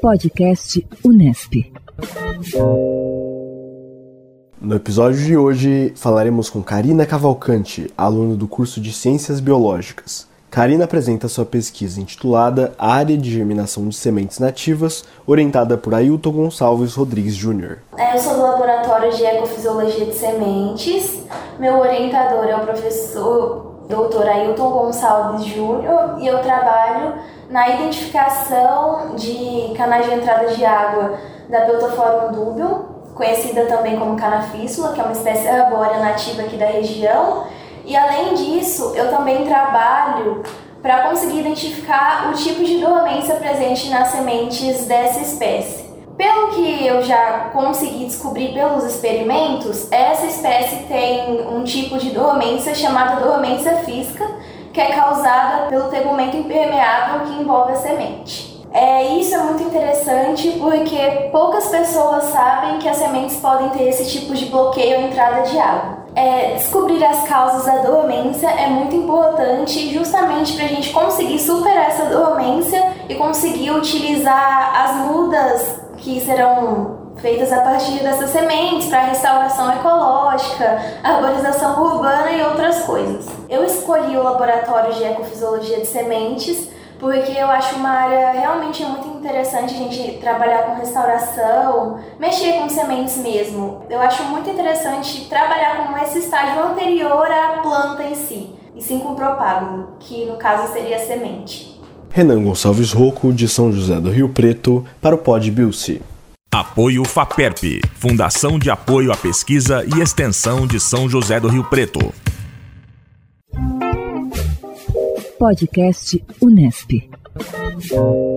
Podcast Unesp. No episódio de hoje, falaremos com Karina Cavalcante, aluna do curso de Ciências Biológicas. Karina apresenta sua pesquisa intitulada Área de Germinação de Sementes Nativas, orientada por Ailton Gonçalves Rodrigues Jr. Eu sou do Laboratório de Ecofisiologia de Sementes. Meu orientador é o professor Dr. Ailton Gonçalves Jr. e eu trabalho na identificação de canais de entrada de água da Peltophorum dubium, conhecida também como canafístula, que é uma espécie arbórea nativa aqui da região. E além disso, eu também trabalho para conseguir identificar o tipo de dormência presente nas sementes dessa espécie. Pelo que eu já consegui descobrir pelos experimentos, essa espécie tem um tipo de dormência chamada dormência física, que é causada pelo tegumento impermeável que envolve a semente. Isso é muito interessante porque poucas pessoas sabem que as sementes podem ter esse tipo de bloqueio à entrada de água. Descobrir as causas da dormência é muito importante justamente para a gente conseguir superar essa dormência e conseguir utilizar as mudas que serão feitas a partir dessas sementes para restauração ecológica, arborização urbana e outras coisas. Eu escolhi o Laboratório de Ecofisiologia de Sementes porque eu acho uma área realmente muito interessante a gente trabalhar com restauração, mexer com sementes mesmo. Eu acho muito interessante trabalhar com esse estágio anterior à planta em si, e sim com o propágulo, que no caso seria a semente. Renan Gonçalves Rocco, de São José do Rio Preto, para o Pod Bilce. Apoio FAPERP, Fundação de Apoio à Pesquisa e Extensão de São José do Rio Preto. Podcast Unesp.